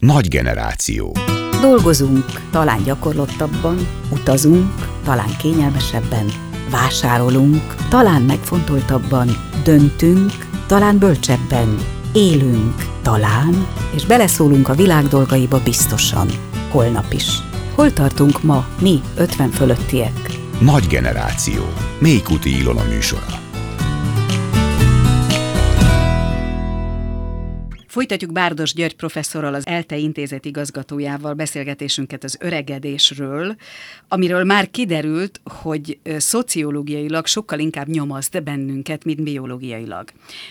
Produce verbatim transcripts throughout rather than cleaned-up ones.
Nagy generáció. Dolgozunk, talán gyakorlottabban, utazunk, talán kényelmesebben, vásárolunk, talán megfontoltabban, döntünk, talán bölcsebben, élünk, talán, és beleszólunk a világ dolgaiba biztosan, holnap is. Hol tartunk ma, mi, ötven fölöttiek? Nagy generáció. Mélykuti Ilona műsora. Folytatjuk Bárdos György professzorral, az ELTE intézet igazgatójával beszélgetésünket az öregedésről, amiről már kiderült, hogy szociológiailag sokkal inkább nyomaszt bennünket, mint biológiailag.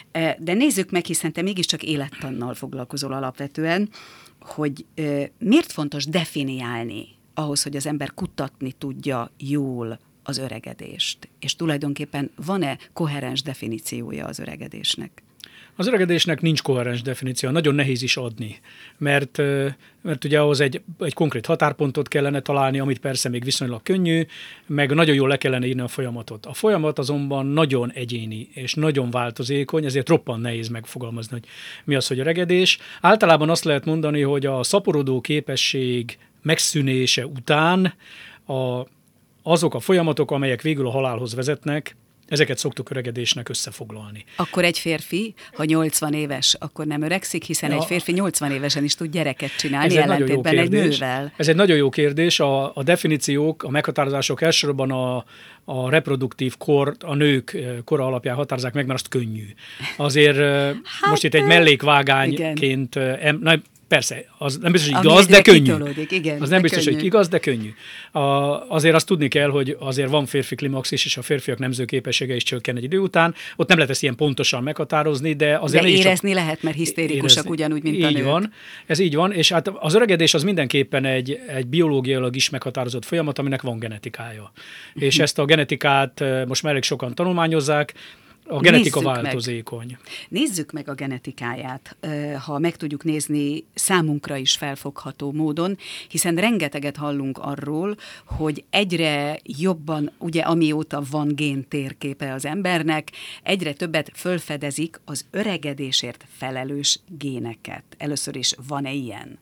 De nézzük meg, hiszen te mégiscsak élettannal foglalkozol alapvetően, hogy miért fontos definiálni ahhoz, hogy az ember kutatni tudja jól az öregedést, és tulajdonképpen van-e koherens definíciója az öregedésnek? Az öregedésnek nincs koherens definíció, nagyon nehéz is adni, mert, mert ugye ahhoz egy, egy konkrét határpontot kellene találni, amit persze még viszonylag könnyű, meg nagyon jól le kellene írni a folyamatot. A folyamat azonban nagyon egyéni és nagyon változékony, ezért roppant nehéz megfogalmazni, hogy mi az, hogy öregedés. Általában azt lehet mondani, hogy a szaporodó képesség megszűnése után a, azok a folyamatok, amelyek végül a halálhoz vezetnek, ezeket szoktuk öregedésnek összefoglalni. Akkor egy férfi, ha nyolcvan éves, akkor nem öregszik, hiszen ja, egy férfi nyolcvan évesen is tud gyereket csinálni, ellentétben egy nővel. Ez egy nagyon jó kérdés. A, a definíciók, a meghatározások elsősorban a, a reproduktív kor, a nők kora alapján határozzák meg, mert azt könnyű. Azért hát, most itt egy mellékvágányként... Em, Persze, az nem biztos, hogy igaz, de könnyű. Igen, az nem biztos, könnyű. hogy igaz, de könnyű. A, azért azt tudni kell, hogy azért van férfi klimaxis, és a férfiak nemzőképessége is csökken egy idő után. Ott nem lehet ezt ilyen pontosan meghatározni, de azért... De érezni csak... lehet, mert hisztérikusak érezni. Ugyanúgy, mint így a nők. Van, ez így van, és hát az öregedés az mindenképpen egy, egy biológiailag is meghatározott folyamat, aminek van genetikája. És ezt a genetikát most már elég sokan tanulmányozzák. A genetika Nézzük változékony. Meg. Nézzük meg a genetikáját, ha meg tudjuk nézni számunkra is felfogható módon, hiszen rengeteget hallunk arról, hogy egyre jobban, ugye amióta van géntérképe az embernek, egyre többet fölfedezik az öregedésért felelős géneket. Először is van-e ilyen?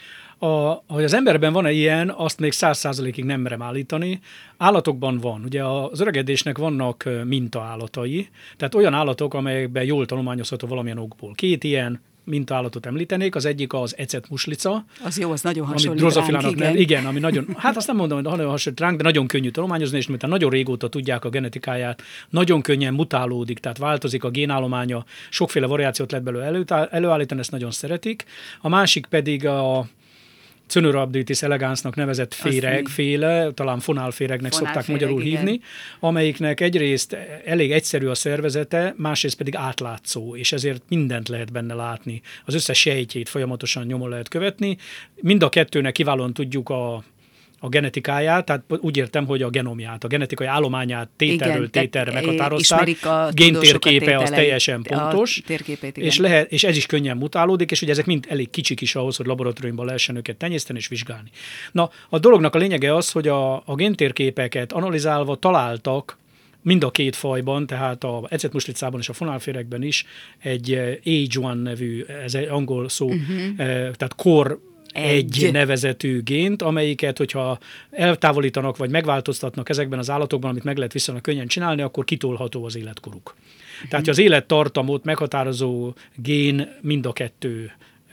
A, hogy az emberben van-e ilyen, azt még száz százalékig nem merem állítani. Állatokban van. Ugye az öregedésnek vannak mintaállatai, tehát olyan állatok, amelyekben jól tanulmányozható valamilyen okból. Két ilyen mintaállatot említenék, az egyik az ecetmuslica. Az jó, az nagyon hasonlít ránk, igen. Nev, igen, ami nagyon, hát azt nem mondom, hogy nagyon hasonlít ránk, de nagyon könnyű tanulmányozni, és miután nagyon régóta tudják a genetikáját, nagyon könnyen mutálódik, tehát változik a génállománya, sokféle variációt lehet belőle előállítani, ezt nagyon szeretik. A másik pedig a Cönorhabditis elegansnak nevezett féregféle, talán fonálféregnek szokták magyarul igen. hívni, amelyiknek egyrészt elég egyszerű a szervezete, másrészt pedig átlátszó, és ezért mindent lehet benne látni. Az összes sejtjét folyamatosan nyomon lehet követni. Mind a kettőnek kiválóan tudjuk a a genetikáját, tehát úgy értem, hogy a genomját, a genetikai állományát tételről tételre meghatározták. Géntérképe az teljesen pontos, térképét, és, lehet, és ez is könnyen mutálódik, és ugye ezek mind elég kicsik is ahhoz, hogy laboratóriumban lehessen őket tenyészteni és vizsgálni. Na, a dolognak a lényege az, hogy a, a géntérképeket analizálva találtak mind a két fajban, tehát a ecetmuslicában és a fonálféregben is egy age one nevű, ez egy angol szó, uh-huh. tehát kor Egy. egy nevezetű gént, amelyiket, hogyha eltávolítanak vagy megváltoztatnak ezekben az állatokban, amit meg lehet viszonylag könnyen csinálni, akkor kitolható az életkoruk. Uh-huh. Tehát az élettartamot meghatározó gén mind a kettő,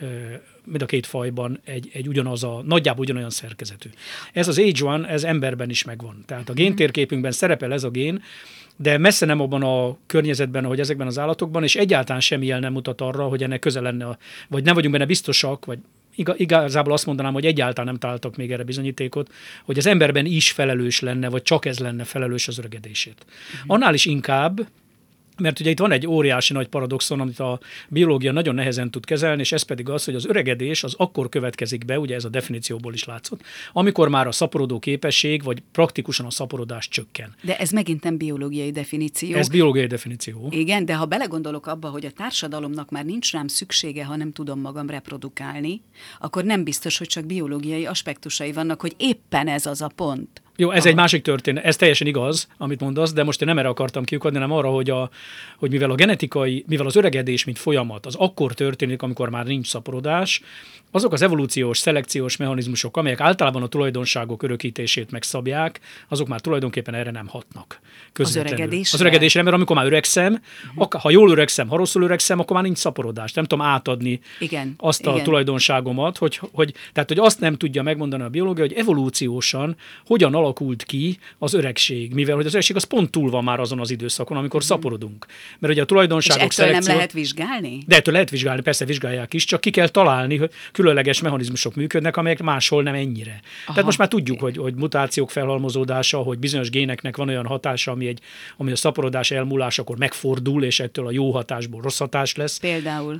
mind a két fajban egy, egy ugyanaz a, nagyjából ugyanolyan szerkezetű. Ez az age one, ez emberben is megvan. Tehát a géntérképünkben szerepel ez a gén, de messze nem abban a környezetben, ahogy ezekben az állatokban, és egyáltalán semmi jel nem mutat arra, hogy ennek köze lenne, vagy nem vagyunk benne biztosak, vagy igazából azt mondanám, hogy egyáltalán nem találtak még erre bizonyítékot, hogy az emberben is felelős lenne, vagy csak ez lenne felelős az öregedését. Uh-huh. Annál is inkább, mert ugye itt van egy óriási nagy paradoxon, amit a biológia nagyon nehezen tud kezelni, és ez pedig az, hogy az öregedés az akkor következik be, ugye ez a definícióból is látszott, amikor már a szaporodó képesség, vagy praktikusan a szaporodás csökken. De ez megint nem biológiai definíció. Ez biológiai definíció. Igen, de ha belegondolok abba, hogy a társadalomnak már nincs rám szüksége, ha nem tudom magam reprodukálni, akkor nem biztos, hogy csak biológiai aspektusai vannak, hogy éppen ez az a pont, Jó, ez Aha. egy másik történet, ez teljesen igaz, amit mondasz, de most én nem erre akartam kiukadni, hanem arra, hogy, a, hogy mivel a genetikai, mivel az öregedés, mint folyamat, az akkor történik, amikor már nincs szaporodás, azok az evolúciós, szelekciós mechanizmusok, amelyek általában a tulajdonságok örökítését megszabják, azok már tulajdonképpen erre nem hatnak. Az öregedésre? Az öregedésre, mert amikor már öregszem, uh-huh. ha jól öregszem, ha rosszul öregszem, akkor már nincs szaporodás. Nem tudom átadni igen, azt a igen. tulajdonságomat, hogy, hogy, tehát, hogy azt nem tudja megmondani a biológia, hogy evolúciósan hogyan alakult ki az öregség, mivel hogy az öregség az pont túl van már azon az időszakon, amikor uh-huh. szaporodunk. Mert ugye a tulajdonságok és ettől szelekció... nem lehet vizsgálni? De ettől lehet vizsgálni, persze vizsgálják is, csak ki kell találni, hogy különleges mechanizmusok működnek, amelyek máshol nem ennyire. Aha. Tehát most már tudjuk, hogy, hogy mutációk felhalmozódása, hogy bizonyos géneknek van olyan hatása, ami, egy, ami a szaporodás elmúlásakor megfordul, és ettől a jó hatásból rossz hatás lesz. Például?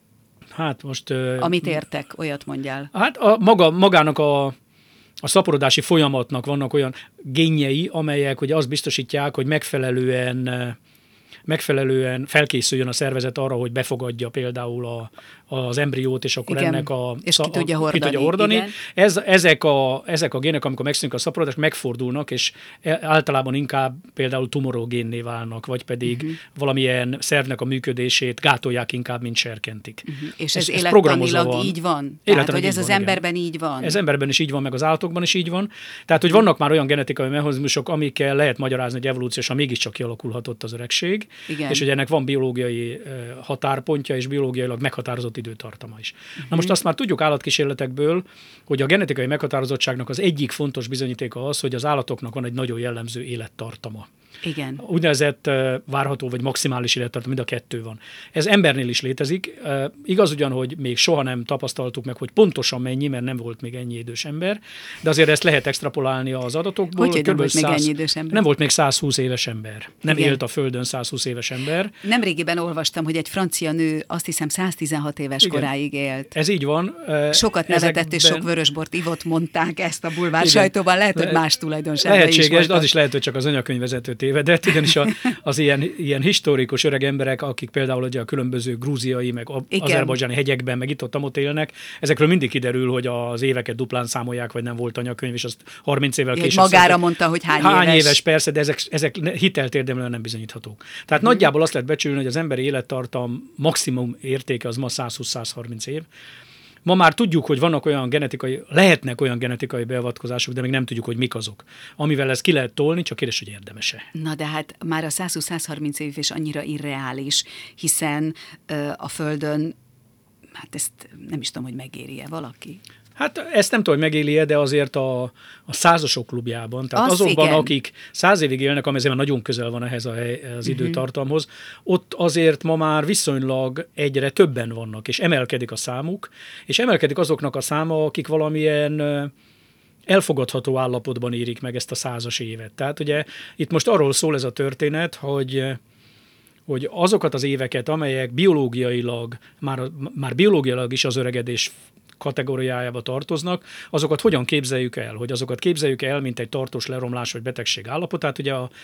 Hát most... Amit értek, olyat mondjál. Hát a, maga, magának a, a szaporodási folyamatnak vannak olyan génjei, amelyek ugye azt biztosítják, hogy megfelelően megfelelően felkészüljön a szervezet arra, hogy befogadja például a, az embriót, és akkor igen. ennek a... És ki tudja hordani. Ki tudja hordani. Ez, ezek, a, ezek a gének, amikor megszűnik a szaporodás, megfordulnak, és általában inkább például tumorogénné válnak, vagy pedig uh-huh. valamilyen szervnek a működését gátolják inkább, mint serkentik. Uh-huh. És ez, ez élettanilag van. így van? Tehát, hogy ez van, az igen. emberben így van? Ez emberben is így van, meg az állatokban is így van. Tehát, hogy vannak már olyan genetikai mechanizmusok, amikkel lehet magyarázni, hogy evolúciósan mégiscsak kialakulhatott az öregség. Igen. És hogy ennek van biológiai határpontja és biológiailag meghatározott időtartama is. Uh-huh. Na most azt már tudjuk állatkísérletekből, hogy a genetikai meghatározottságnak az egyik fontos bizonyítéka az, hogy az állatoknak van egy nagyon jellemző élettartama. Igen. Úgynevezett uh, várható vagy maximális élettartam, mind a kettő van. Ez embernél is létezik. Uh, igaz ugyan, hogy még soha nem tapasztaltuk meg, hogy pontosan mennyi, mert nem volt még ennyi idős ember, de azért ezt lehet extrapolálni az adatokból. Hogy, hogy nem volt még ennyi idős ember? Nem volt még százhúsz éves ember. Nem igen. élt a Földön százhúsz éves ember. Nemrégiben olvastam, hogy egy francia nő azt hiszem száztizenhat éves igen. koráig élt. Ez így van. Sokat nevetett ezekben... és sok vörösbort ivott, mondták ezt a bulvár sajtóban. Lehet, hogy más tulajdonságban is lehetséges, voltak. de az is lehet, hogy csak az anyakönyvvezető tévedett, ugyanis a, az ilyen, ilyen historikus öreg emberek, akik például ugye a különböző grúziai, meg azerbajdzsáni hegyekben, meg itt ott, ott élnek, ezekről mindig kiderül, hogy az éveket duplán számolják, vagy nem volt anyakönyv, és azt harminc évvel később... Magára szerint, mondta, hogy hány, hány éves. éves. Persze, de ezek, ezek hitelt érdemlően nem bizonyíthatók. Tehát hmm. nagyjából azt lehet becsülni, hogy az emberi élettartam maximum értéke az ma százhúsz-százharminc év. Ma már tudjuk, hogy vannak olyan genetikai, lehetnek olyan genetikai beavatkozások, de még nem tudjuk, hogy mik azok. Amivel ezt ki lehet tolni, csak kérdés, hogy érdemese. Na de hát már a százhúsz-százharminc év is annyira irreális, hiszen uh, a Földön, hát ezt nem is tudom, hogy megéri-e valaki. Hát ezt nem tudom, hogy megéli-e, de azért a, a százasok klubjában, tehát az azokban, igen. akik száz évig élnek, ami azért nagyon közel van ehhez a hely, az uh-huh. időtartamhoz, ott azért ma már viszonylag egyre többen vannak, és emelkedik a számuk, és emelkedik azoknak a száma, akik valamilyen elfogadható állapotban érik meg ezt a százas évet. Tehát ugye itt most arról szól ez a történet, hogy hogy azokat az éveket, amelyek biológiailag, már, már biológiailag is az öregedés kategóriájába tartoznak, azokat hogyan képzeljük el? Hogy azokat képzeljük el, mint egy tartós leromlás vagy betegség állapotát. Ugye a,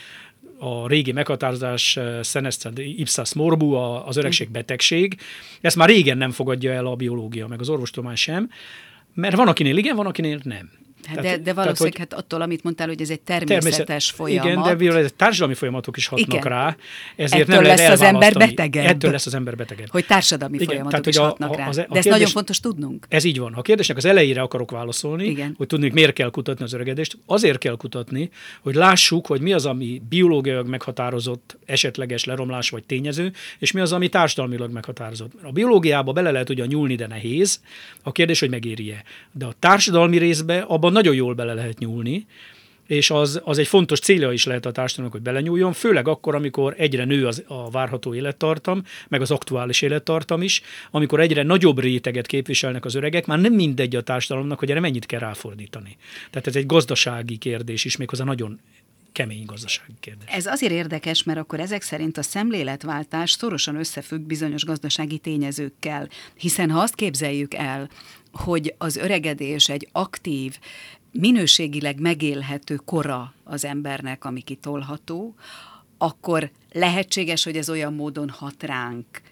a régi meghatározás senescent ipsas morbu, az öregség betegség, ezt már régen nem fogadja el a biológia, meg az orvostudomány sem, mert van, akinél igen, van, akinél nem. Hát de, de valószínűleg tehát, hát attól, amit mondtál, hogy ez egy természetes természet, folyamat. Igen, de társadalmi folyamatok is hatnak igen. rá. Ezért ettől nem lesz az ember betegebb. Ettől lesz az ember betegebb. Hogy társadalmi igen, folyamatok tehát, is hatnak a, rá. Az, de ez kérdés, nagyon fontos tudnunk. Ez így van. Ha a kérdésnek az elejére akarok válaszolni, igen. hogy tudni, miért kell kutatni az öregedést, azért kell kutatni, hogy lássuk, hogy mi az, ami biológiailag meghatározott esetleges leromlás vagy tényező, és mi az, ami társadalmilag meghatározott. A biológiába bele lehet ugyan nyúlni, de nehéz. A kérdés, hogy megéri-e. De a társadalmi részbe abban nagyon jól bele lehet nyúlni, és az, az egy fontos célja is lehet a társadalomnak, hogy belenyúljon, főleg akkor, amikor egyre nő az, a várható élettartam, meg az aktuális élettartam is, amikor egyre nagyobb réteget képviselnek az öregek, már nem mindegy a társadalomnak, hogy erre mennyit kell ráfordítani. Tehát ez egy gazdasági kérdés is, méghozzá nagyon kemény gazdasági kérdés. Ez azért érdekes, mert akkor ezek szerint a szemléletváltás szorosan összefügg bizonyos gazdasági tényezőkkel, hiszen ha azt képzeljük el, hogy az öregedés egy aktív, minőségileg megélhető kora az embernek, ami kitolható, akkor lehetséges, hogy ez olyan módon hat ránk,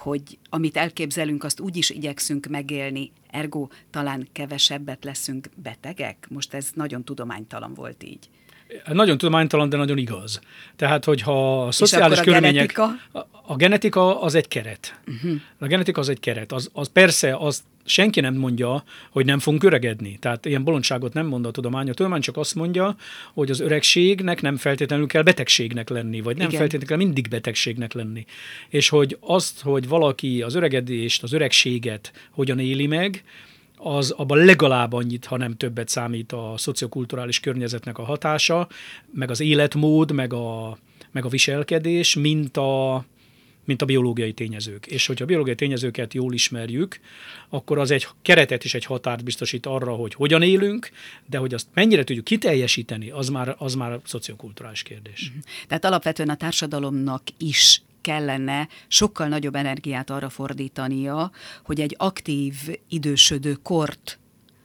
hogy amit elképzelünk, azt úgy is igyekszünk megélni, ergo talán kevesebbet leszünk betegek? Most ez nagyon tudománytalan volt így. Nagyon tudománytalan, de nagyon igaz. Tehát, hogyha a szociális a körülmények... genetika? A, a genetika az egy keret. Uh-huh. A genetika az egy keret. Az, az persze, az senki nem mondja, hogy nem fogunk öregedni. Tehát ilyen bolondságot nem mond a tudomány. A tudomány csak azt mondja, hogy az öregségnek nem feltétlenül kell betegségnek lenni, vagy nem Igen. feltétlenül kell mindig betegségnek lenni. És hogy azt, hogy valaki az öregedést, az öregséget hogyan éli meg, az abban legalább annyit, ha nem többet számít a szociokulturális környezetnek a hatása, meg az életmód, meg a, meg a viselkedés, mint a, mint a biológiai tényezők. És hogyha a biológiai tényezőket jól ismerjük, akkor az egy keretet és egy határt biztosít arra, hogy hogyan élünk, de hogy azt mennyire tudjuk kiteljesíteni, az már, az már szociokulturális kérdés. Tehát alapvetően a társadalomnak is kellene sokkal nagyobb energiát arra fordítania, hogy egy aktív, idősödő kort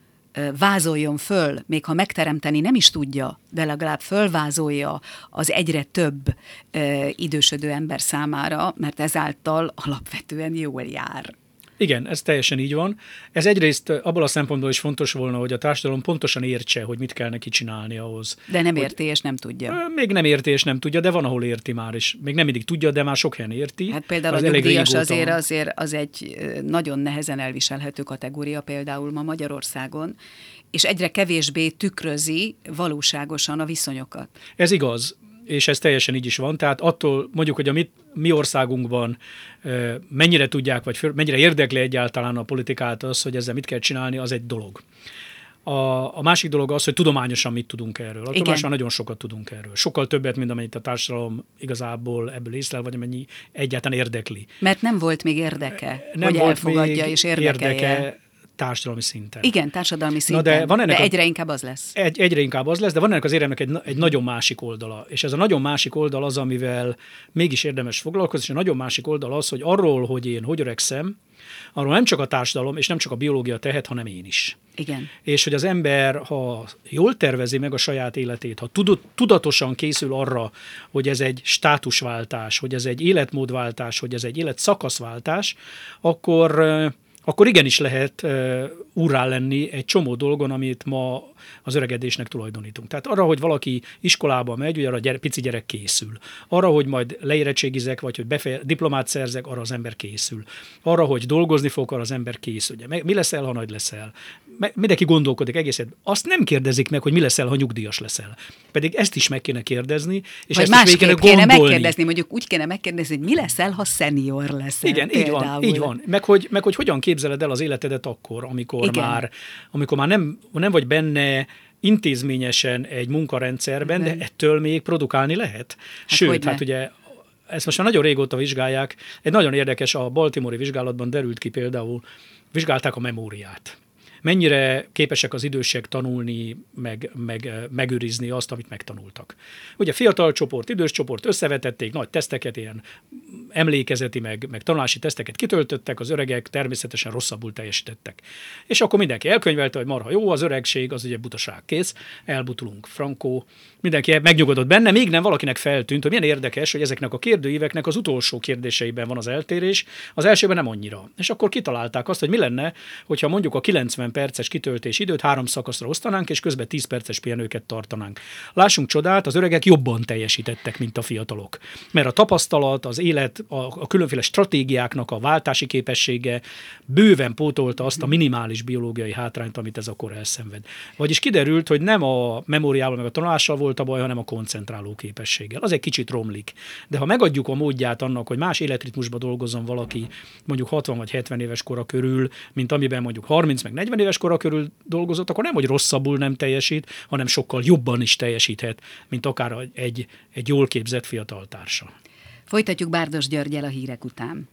vázoljon föl, még ha megteremteni nem is tudja, de legalább fölvázolja az egyre több idősödő ember számára, mert ezáltal alapvetően jól jár. Igen, ez teljesen így van. Ez egyrészt abból a szempontból is fontos volna, hogy a társadalom pontosan értse, hogy mit kell neki csinálni ahhoz. De nem hogy... érti és nem tudja. Még nem érti és nem tudja, de van, ahol érti már is. Még nem mindig tudja, de már sok helyen érti. Hát például az a nyugdíjas azért, azért az egy nagyon nehezen elviselhető kategória például ma Magyarországon, és egyre kevésbé tükrözi valóságosan a viszonyokat. Ez igaz. És ez teljesen így is van. Tehát attól mondjuk, hogy a mi, mi országunkban mennyire tudják, vagy mennyire érdekli egyáltalán a politikát az, hogy ezzel mit kell csinálni, az egy dolog. A, a másik dolog az, hogy tudományosan mit tudunk erről. A tudományosan nagyon sokat tudunk erről. Sokkal többet, mint amennyit a társadalom igazából ebből észlel, vagy amennyi egyáltalán érdekli. Mert nem volt még érdeke, nem hogy volt elfogadja még és érdekelje. Érdeke társadalmi szinten. Igen, társadalmi szinten, de, van de a, egyre inkább az lesz. Egy, egyre inkább az lesz, de van ennek az éremnek egy, egy nagyon másik oldala. És ez a nagyon másik oldal az, amivel mégis érdemes foglalkozni, és a nagyon másik oldal az, hogy arról, hogy én hogy öregszem, arról nem csak a társadalom, és nem csak a biológia tehet, hanem én is. Igen. És hogy az ember, ha jól tervezi meg a saját életét, ha tudatosan készül arra, hogy ez egy státusváltás, hogy ez egy életmódváltás, hogy ez egy életszakaszváltás, akkor... akkor igenis lehet uh, úrrá lenni egy csomó dolgon, amit ma az öregedésnek tulajdonítunk. Tehát arra, hogy valaki iskolába megy, ugye arra a gyere, pici gyerek készül. Arra, hogy majd leérettségizek, vagy hogy befeje, diplomát szerzek, arra az ember készül. Arra, hogy dolgozni fog, arra az ember készül. Ugye, mi leszel, ha nagy leszel? Mindenki gondolkodik egészet. Azt nem kérdezik meg, hogy mi leszel, ha nyugdíjas leszel. Pedig ezt is meg kéne kérdezni, és vagy ezt is másképp kéne kéne gondolni. megkérdezni, mondjuk úgy kéne megkérdezni, hogy mi leszel, ha szenior leszel. Igen, így van, így van. Meg hogy, meg hogy hogyan képzeled el az életedet akkor, amikor Igen. már, amikor már nem, nem vagy benne intézményesen egy munkarendszerben, Igen. de ettől még produkálni lehet. Hát Sőt, hát ugye ezt most már nagyon régóta vizsgálják. Egy nagyon érdekes, a baltimore-i vizsgálatban derült ki például, vizsgálták a memóriát. Mennyire képesek az idősek tanulni, meg, meg, megőrizni azt, amit megtanultak. Ugye fiatal csoport, idős csoport, összevetették, nagy teszteket, ilyen emlékezeti, meg, meg tanulási teszteket kitöltöttek, az öregek természetesen rosszabbul teljesítettek. És akkor mindenki elkönyvelte, hogy marha jó, az öregség, az ugye butaság, kész, elbutulunk, frankó, mindenki megnyugodott benne, még nem valakinek feltűnt, hogy milyen érdekes, hogy ezeknek a kérdőíveknek az utolsó kérdéseiben van az eltérés, az elsőben nem annyira. És akkor kitalálták azt, hogy mi lenne, hogyha mondjuk a kilencven perces kitöltés időt három szakaszra osztanánk, és közben tíz perces pihenőket tartanánk. Lássunk csodát, az öregek jobban teljesítettek, mint a fiatalok. Mert a tapasztalat, az élet, a, a különféle stratégiáknak a váltási képessége bőven pótolta azt a minimális biológiai hátrányt, amit ez a kor elszenved. Vagyis kiderült, hogy nem a memóriával meg a tanulással volt a baj, hanem a koncentráló képességgel. Az egy kicsit romlik. De ha megadjuk a módját annak, hogy más életritmusban dolgozzon valaki mondjuk hatvan vagy hetven éves kora körül, mint amiben mondjuk harminc meg negyven éves kora körül dolgozott, akkor nem, hogy rosszabbul nem teljesít, hanem sokkal jobban is teljesíthet, mint akár egy, egy jól képzett fiatal társa. Folytatjuk Bárdos Györggyel a hírek után.